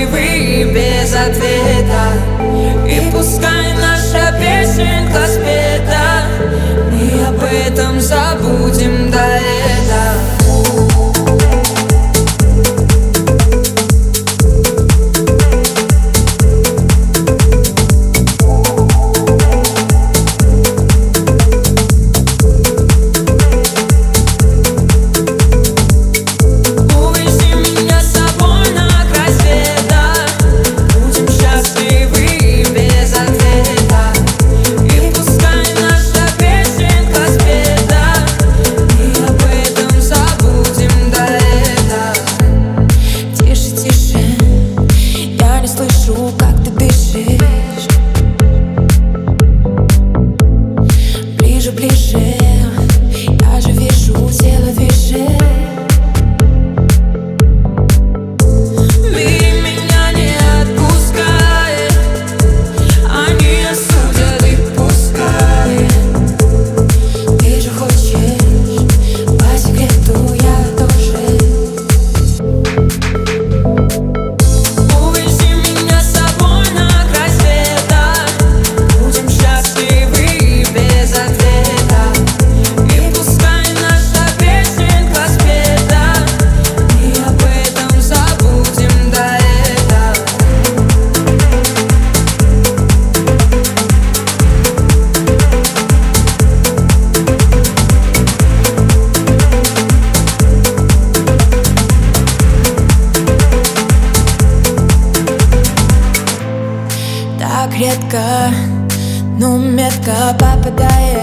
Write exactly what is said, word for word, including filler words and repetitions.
счастливы без ответа. И пускай наша песенка спета, мы об этом забудем до лета. Как ты дышишь, ближе, ближе, я же вижу, тело движет. Мир меня не отпускает, они осудят и пускай. Ты же хочешь, по секрету я тоже. Так редко, ну метко попадает.